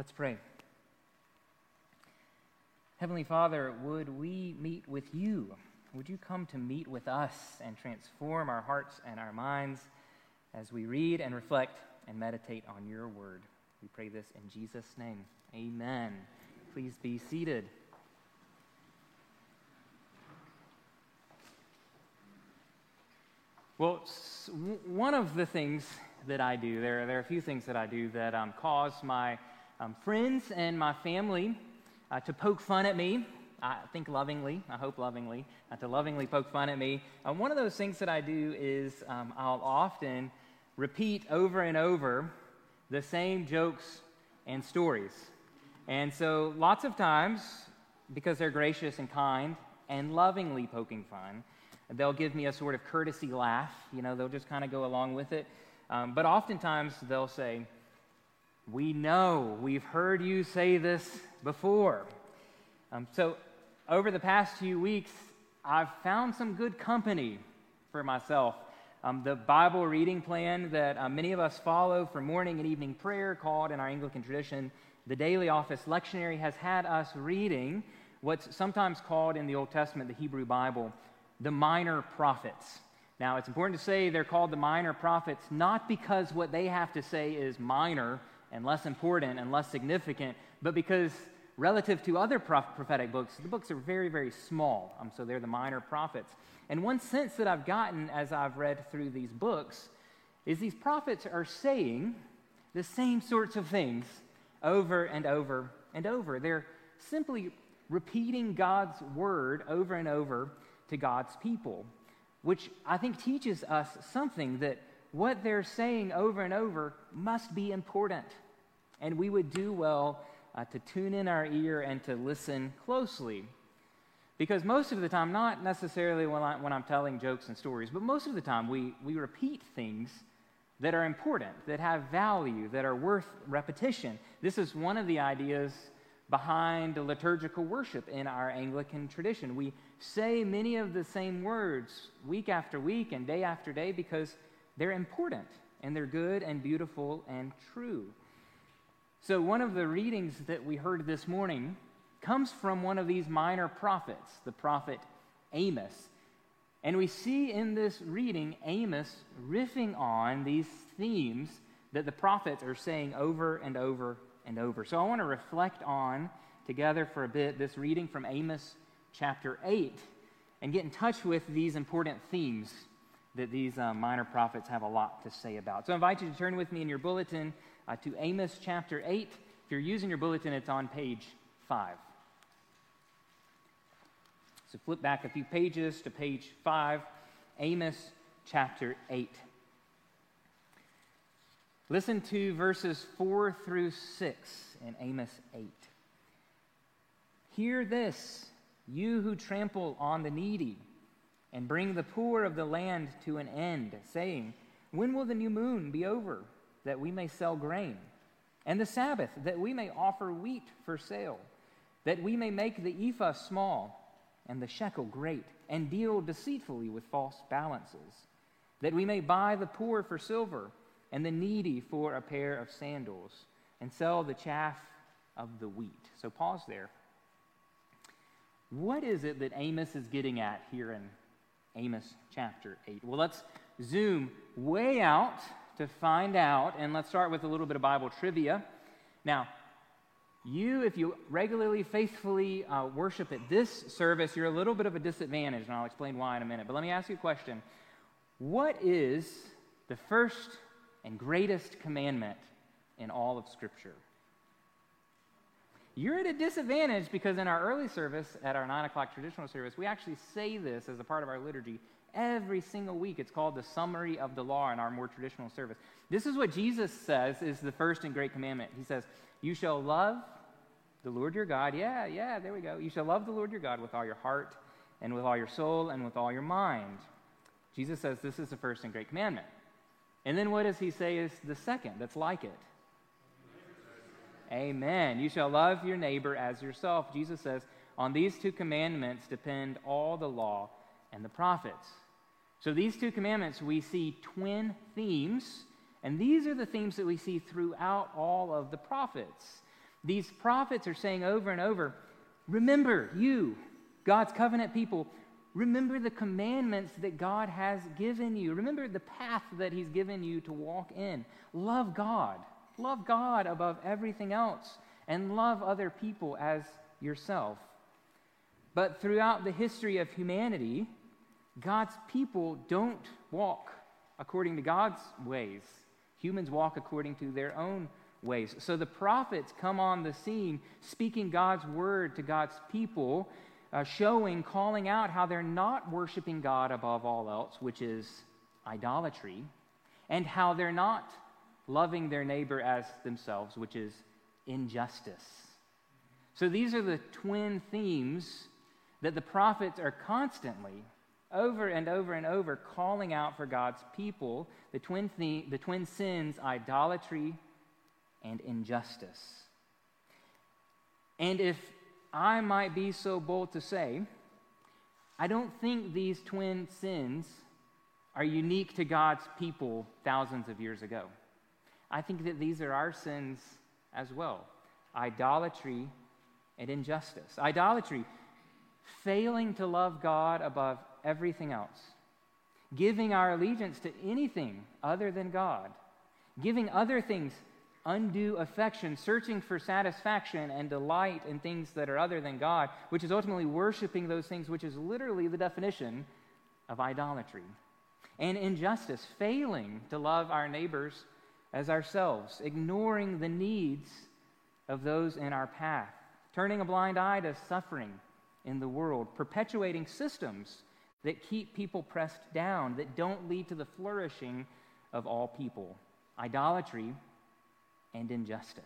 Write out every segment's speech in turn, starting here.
Let's pray. Heavenly Father, would we meet with you? Would you come to meet with us and transform our hearts and our minds as we read and reflect and meditate on your word? We pray this in Jesus' name. Amen. Please be seated. Well, one of the things that I do, there are a few things that I do that cause my friends and my family to poke fun at me. I think lovingly, I hope lovingly, to lovingly poke fun at me. One of those things that I do is I'll often repeat over and over the same jokes and stories. And so lots of times, because they're gracious and kind and lovingly poking fun, they'll give me a sort of courtesy laugh. They'll just kind of go along with it. But oftentimes they'll say, "We know, we've heard you say this before." So over the past few weeks, I've found some good company for myself. The Bible reading plan that many of us follow for morning and evening prayer, called in our Anglican tradition the Daily Office Lectionary, has had us reading what's sometimes called in the Old Testament, the Hebrew Bible, the minor prophets. Now, it's important to say they're called the minor prophets not because what they have to say is minor and less important and less significant, but because relative to other prophetic books, the books are very, very small. So they're the minor prophets. And one sense that I've gotten as I've read through these books is these prophets are saying the same sorts of things over and over and over. They're simply repeating God's word over and over to God's people, which I think teaches us something, that what they're saying over and over must be important. And we would do well to tune in our ear and to listen closely. Because most of the time, not necessarily when I'm telling jokes and stories, but most of the time we repeat things that are important, that have value, that are worth repetition. This is one of the ideas behind liturgical worship in our Anglican tradition. We say many of the same words week after week and day after day because they're important and they're good and beautiful and true. So one of the readings that we heard this morning comes from one of these minor prophets, the prophet Amos. And we see in this reading Amos riffing on these themes that the prophets are saying over and over and over. So I want to reflect on together for a bit this reading from Amos chapter 8 and get in touch with these important themes that these minor prophets have a lot to say about. So I invite you to turn with me in your bulletin to Amos chapter 8. If you're using your bulletin, it's on page 5. So flip back a few pages to page 5, Amos chapter 8. Listen to verses 4 through 6 in Amos 8. "Hear this, you who trample on the needy, and bring the poor of the land to an end, saying, 'When will the new moon be over, that we may sell grain? And the Sabbath, that we may offer wheat for sale, that we may make the ephah small, and the shekel great, and deal deceitfully with false balances, that we may buy the poor for silver, and the needy for a pair of sandals, and sell the chaff of the wheat.'" So pause there. What is it that Amos is getting at here in Amos chapter 8? Well, let's zoom way out to find out, and let's start with a little bit of Bible trivia. Now, if you regularly, faithfully worship at this service, you're a little bit of a disadvantage, and I'll explain why in a minute. But let me ask you a question. What is the first and greatest commandment in all of Scripture? You're at a disadvantage because in our early service, at our 9 o'clock traditional service, we actually say this as a part of our liturgy every single week. It's called the summary of the law in our more traditional service. This is what Jesus says is the first and great commandment. He says, "You shall love the Lord your God." Yeah, there we go. "You shall love the Lord your God with all your heart and with all your soul and with all your mind." Jesus says this is the first and great commandment. And then what does he say is the second that's like it? Amen. "You shall love your neighbor as yourself." Jesus says, on these two commandments depend all the law and the prophets. So these two commandments, we see twin themes, and these are the themes that we see throughout all of the prophets. These prophets are saying over and over, remember, you, God's covenant people, remember the commandments that God has given you. Remember the path that he's given you to walk in. Love God. Love God above everything else, and love other people as yourself. But throughout the history of humanity, God's people don't walk according to God's ways. Humans walk according to their own ways. So the prophets come on the scene speaking God's word to God's people, calling out how they're not worshiping God above all else, which is idolatry, and how they're not loving their neighbor as themselves, which is injustice. So these are the twin themes that the prophets are constantly, over and over and over, calling out for God's people, the twin sins, idolatry and injustice. And if I might be so bold to say, I don't think these twin sins are unique to God's people thousands of years ago. I think that these are our sins as well. Idolatry and injustice. Idolatry, failing to love God above everything else. Giving our allegiance to anything other than God. Giving other things undue affection, searching for satisfaction and delight in things that are other than God, which is ultimately worshiping those things, which is literally the definition of idolatry. And injustice, failing to love our neighbors as ourselves, ignoring the needs of those in our path, turning a blind eye to suffering in the world, perpetuating systems that keep people pressed down, that don't lead to the flourishing of all people. Idolatry and injustice.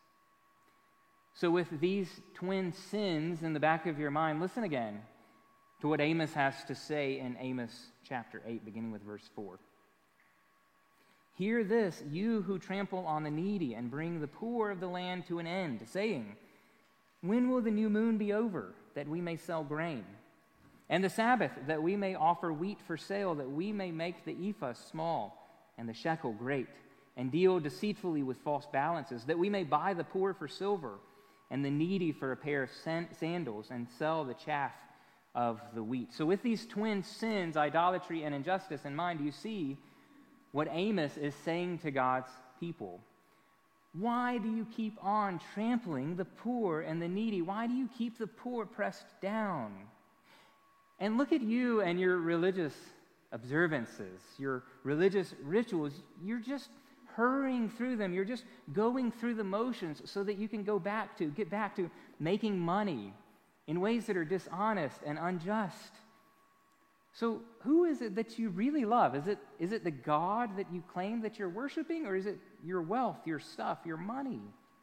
So with these twin sins in the back of your mind, listen again to what Amos has to say in Amos chapter 8, beginning with verse 4. Hear this, you who trample on the needy and bring the poor of the land to an end, saying, when will the new moon be over, that we may sell grain? And the Sabbath, that we may offer wheat for sale, that we may make the ephah small and the shekel great, and deal deceitfully with false balances, that we may buy the poor for silver and the needy for a pair of sandals, and sell the chaff of the wheat. So with these twin sins, idolatry and injustice in mind, you see what Amos is saying to God's people. Why do you keep on trampling the poor and the needy? Why do you keep the poor pressed down? And look at you and your religious observances, your religious rituals. You're just hurrying through them. You're just going through the motions so that you can get back to making money in ways that are dishonest and unjust. So who is it that you really love? Is it the God that you claim that you're worshiping, or is it your wealth, your stuff, your money?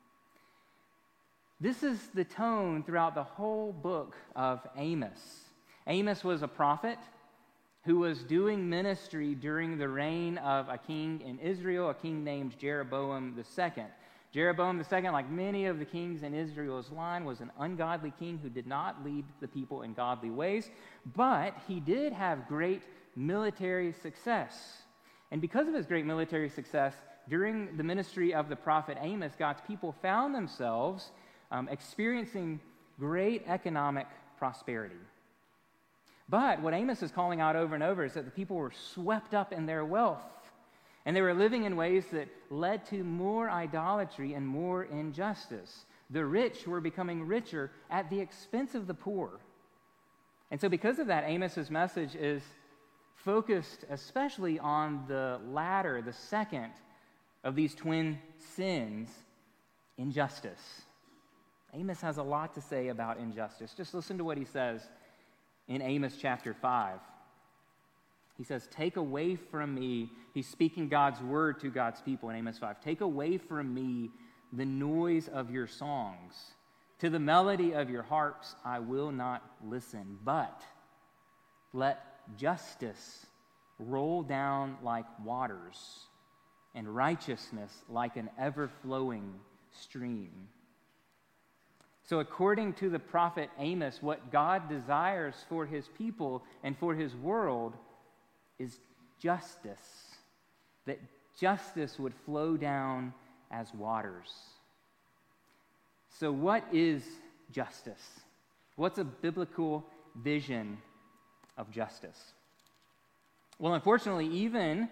This is the tone throughout the whole book of Amos. Amos was a prophet who was doing ministry during the reign of a king in Israel, a king named Jeroboam II. Jeroboam II, like many of the kings in Israel's line, was an ungodly king who did not lead the people in godly ways, but he did have great military success. And because of his great military success, during the ministry of the prophet Amos, God's people found themselves experiencing great economic prosperity. But what Amos is calling out over and over is that the people were swept up in their wealth, and they were living in ways that led to more idolatry and more injustice. The rich were becoming richer at the expense of the poor. And so because of that, Amos's message is focused especially on the latter, the second of these twin sins, injustice. Amos has a lot to say about injustice. Just listen to what he says in Amos chapter 5. He says, take away from me, he's speaking God's word to God's people in Amos 5. Take away from me the noise of your songs. To the melody of your harps I will not listen, but let justice roll down like waters and righteousness like an ever-flowing stream. So according to the prophet Amos, what God desires for his people and for his world is justice, that justice would flow down as waters. So what is justice? What's a biblical vision of justice? Well, unfortunately, even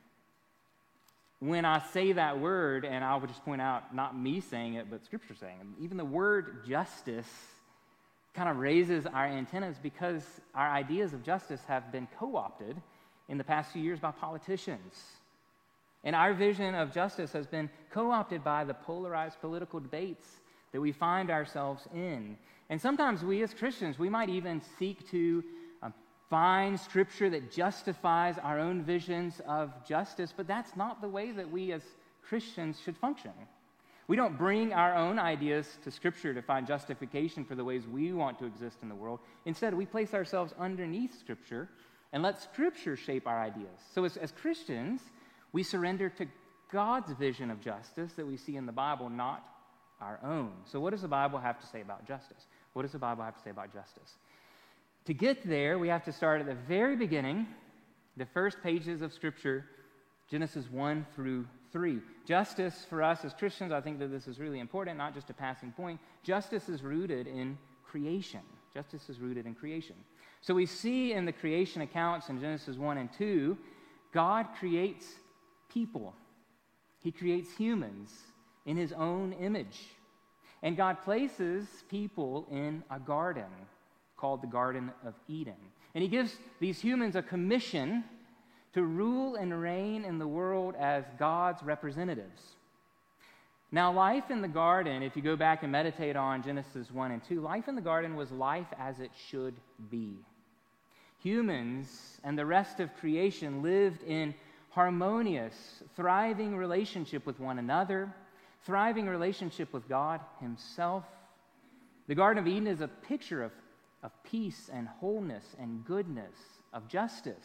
when I say that word, and I would just point out, not me saying it, but Scripture saying it, even the word justice kind of raises our antennas because our ideas of justice have been co-opted in the past few years by politicians. And our vision of justice has been co-opted by the polarized political debates that we find ourselves in. And sometimes we as Christians, we might even seek to find Scripture that justifies our own visions of justice, but that's not the way that we as Christians should function. We don't bring our own ideas to Scripture to find justification for the ways we want to exist in the world. Instead, we place ourselves underneath Scripture and let Scripture shape our ideas. So as Christians, we surrender to God's vision of justice that we see in the Bible, not our own. So what does the Bible have to say about justice? What does the Bible have to say about justice? To get there, we have to start at the very beginning, the first pages of Scripture, Genesis 1 through 3. Justice for us as Christians, I think that this is really important, not just a passing point. Justice is rooted in creation. Justice is rooted in creation. So we see in the creation accounts in Genesis 1 and 2, God creates people. He creates humans in His own image. And God places people in a garden called the Garden of Eden. And He gives these humans a commission to rule and reign in the world as God's representatives. Now, life in the garden, if you go back and meditate on Genesis 1 and 2, life in the garden was life as it should be. Humans and the rest of creation lived in harmonious, thriving relationship with one another, thriving relationship with God Himself. The Garden of Eden is a picture of peace and wholeness and goodness, of justice.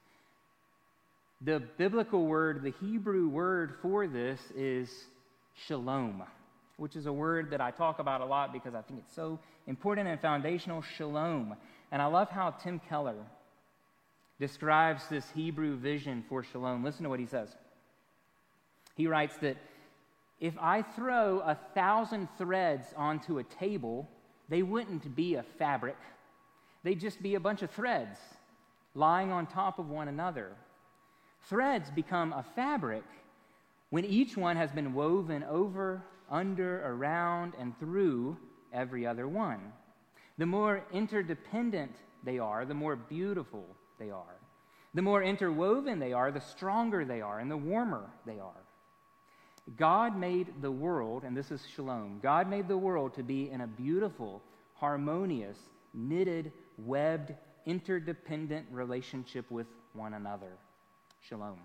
The biblical word, the Hebrew word for this is shalom, which is a word that I talk about a lot because I think it's so important and foundational, shalom. And I love how Tim Keller describes this Hebrew vision for shalom. Listen to what he says. He writes that if I throw 1,000 threads onto a table, they wouldn't be a fabric. They'd just be a bunch of threads lying on top of one another. Threads become a fabric when each one has been woven over, under, around, and through every other one. The more interdependent they are, the more beautiful they are. The more interwoven they are, the stronger they are, and the warmer they are. God made the world, and this is shalom, God made the world to be in a beautiful, harmonious, knitted, webbed, interdependent relationship with one another. Shalom.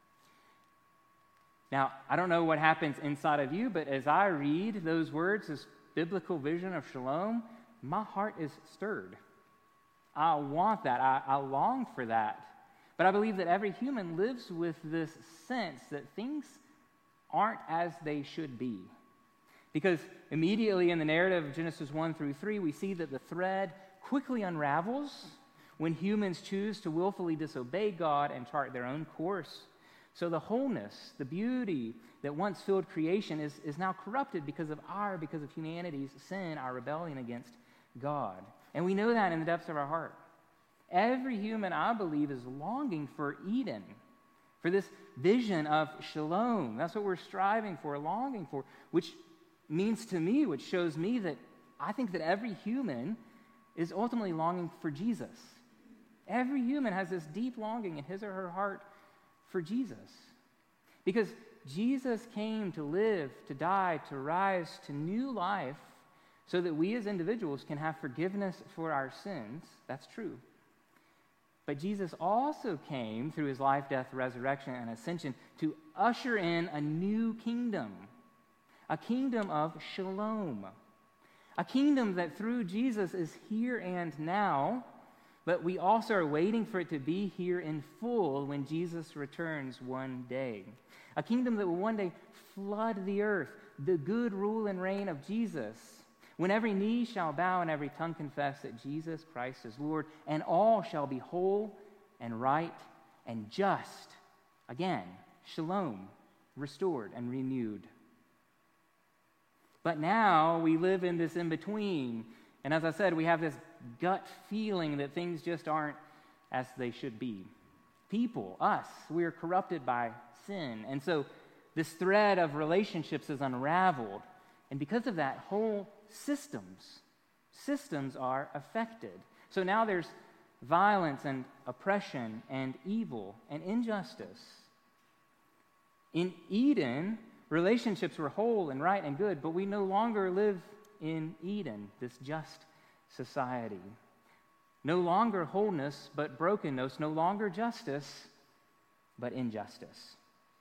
Now, I don't know what happens inside of you, but as I read those words, this biblical vision of shalom, my heart is stirred. I want that. I long for that. But I believe that every human lives with this sense that things aren't as they should be. Because immediately in the narrative of Genesis 1 through 3, we see that the thread quickly unravels when humans choose to willfully disobey God and chart their own course. So the wholeness, the beauty that once filled creation is now corrupted because of humanity's sin, our rebellion against God. And we know that in the depths of our heart. Every human, I believe, is longing for Eden, for this vision of shalom. That's what we're striving for, longing for, which means to me, which shows me that I think that every human is ultimately longing for Jesus. Every human has this deep longing in his or her heart for Jesus. Because Jesus came to live, to die, to rise to new life so that we as individuals can have forgiveness for our sins. That's true. But Jesus also came through His life, death, resurrection, and ascension to usher in a new kingdom, a kingdom of shalom, a kingdom that through Jesus is here and now, but we also are waiting for it to be here in full when Jesus returns one day. A kingdom that will one day flood the earth, the good rule and reign of Jesus, when every knee shall bow and every tongue confess that Jesus Christ is Lord, and all shall be whole and right and just. Again, shalom, restored and renewed. But now we live in this in-between. And as I said, we have this gut feeling that things just aren't as they should be. People, us, we are corrupted by sin. And so this thread of relationships is unraveled. And because of that, whole systems are affected. So now there's violence and oppression and evil and injustice. In Eden, relationships were whole and right and good, but we no longer live in Eden, this just society. No longer wholeness, but brokenness. No longer justice, but injustice.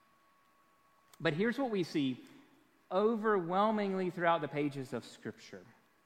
But here's what we see overwhelmingly throughout the pages of Scripture.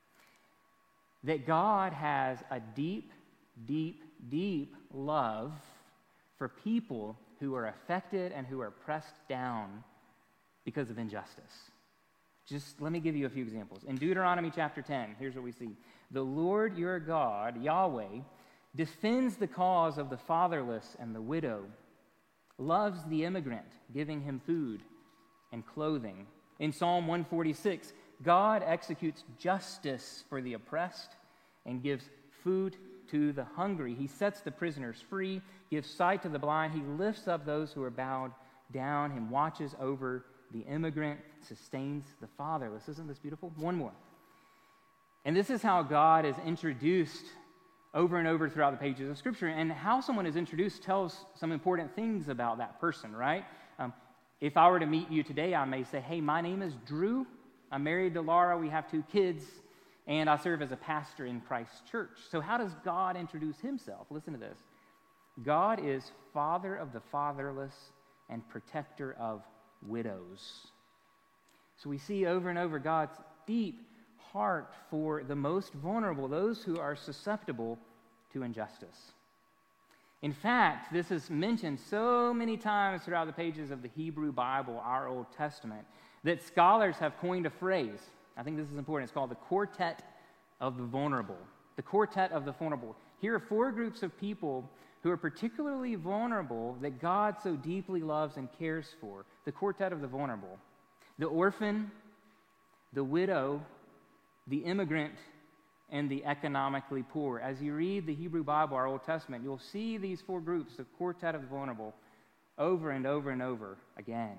That God has a deep, deep, deep love for people who are affected and who are pressed down because of injustice. Just let me give you a few examples. In Deuteronomy chapter 10, here's what we see. The Lord your God, Yahweh, defends the cause of the fatherless and the widow, loves the immigrant, giving him food and clothing. In Psalm 146, God executes justice for the oppressed and gives food to the hungry. He sets the prisoners free, gives sight to the blind. He lifts up those who are bowed down. He watches over the immigrant, sustains the fatherless. Isn't this beautiful? One more. And this is how God is introduced over and over throughout the pages of Scripture. And how someone is introduced tells some important things about that person, right? If I were to meet you today, I may say, hey, my name is Drew. I'm married to Laura. We have 2 kids. And I serve as a pastor in Christ's church. So how does God introduce himself? Listen to this. God is father of the fatherless and protector of widows. So we see over and over God's deep heart for the most vulnerable, those who are susceptible to injustice. In fact, this is mentioned so many times throughout the pages of the Hebrew Bible, our Old Testament, that scholars have coined a phrase. I think this is important. It's called the Quartet of the Vulnerable. The Quartet of the Vulnerable. Here are 4 groups of people who are particularly vulnerable that God so deeply loves and cares for. The Quartet of the Vulnerable. The orphan, the widow, the immigrant, and the economically poor. As you read the Hebrew Bible, our Old Testament, you'll see these 4 groups, the Quartet of the Vulnerable, over and over and over again.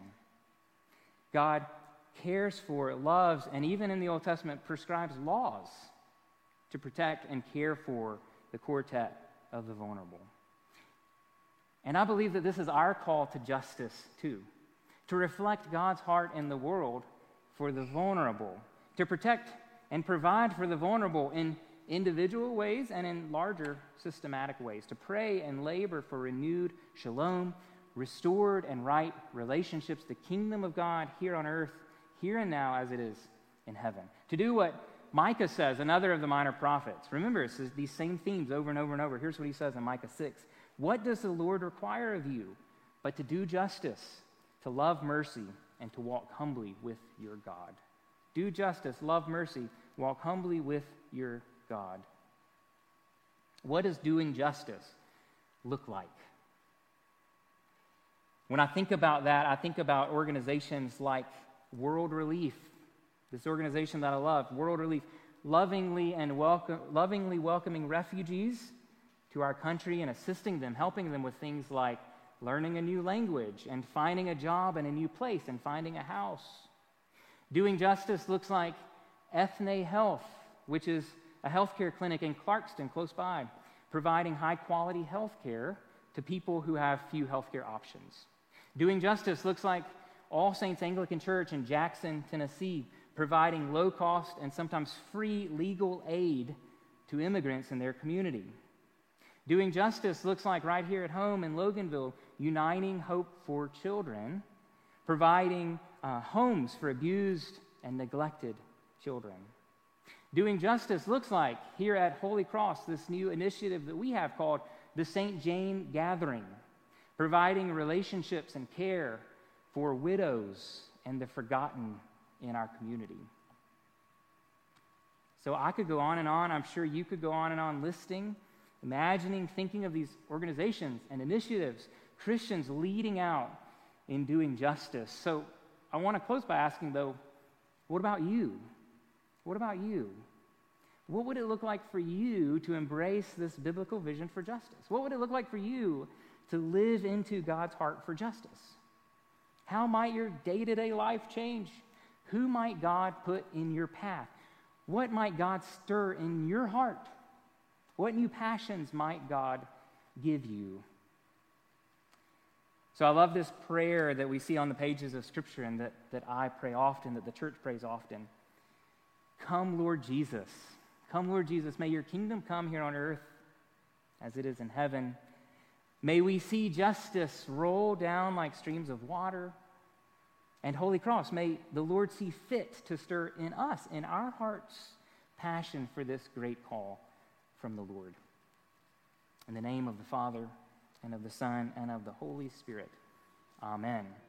God cares for, loves, and even in the Old Testament prescribes laws to protect and care for the quartet of the vulnerable. And I believe that this is our call to justice too, to reflect God's heart in the world for the vulnerable, to protect and provide for the vulnerable in individual ways and in larger systematic ways, to pray and labor for renewed shalom, restored and right relationships, the kingdom of God here on earth, here and now as it is in heaven. To do what Micah says, another of the minor prophets. Remember, it's these same themes over and over and over. Here's what he says in Micah 6. What does the Lord require of you but to do justice, to love mercy, and to walk humbly with your God? Do justice, love mercy, walk humbly with your God. What does doing justice look like? When I think about that, I think about organizations like World Relief, this organization that I love, World Relief, lovingly welcoming refugees to our country and assisting them, helping them with things like learning a new language and finding a job in a new place and finding a house. Doing justice looks like Ethne Health, which is a healthcare clinic in Clarkston, close by, providing high-quality health care to people who have few healthcare options. Doing justice looks like All Saints Anglican Church in Jackson, Tennessee, providing low-cost and sometimes free legal aid to immigrants in their community. Doing justice looks like right here at home in Loganville, Uniting Hope for Children, providing homes for abused and neglected children. Doing justice looks like here at Holy Cross, this new initiative that we have called the St. Jane Gathering, providing relationships and care for widows and the forgotten in our community. So I could go on and on. I'm sure you could go on and on listing, imagining, thinking of these organizations and initiatives, Christians leading out in doing justice. So I want to close by asking, though, What about you? What about you? What would it look like for you to embrace this biblical vision for justice? What would it look like for you to live into God's heart for justice? How might your day-to-day life change? Who might God put in your path? What might God stir in your heart? What new passions might God give you? So I love this prayer that we see on the pages of Scripture and that I pray often, that the church prays often. Come, Lord Jesus. Come, Lord Jesus. May your kingdom come here on earth as it is in heaven. May we see justice roll down like streams of water. And Holy Cross, may the Lord see fit to stir in us, in our hearts, passion for this great call from the Lord. In the name of the Father, and of the Son, and of the Holy Spirit. Amen.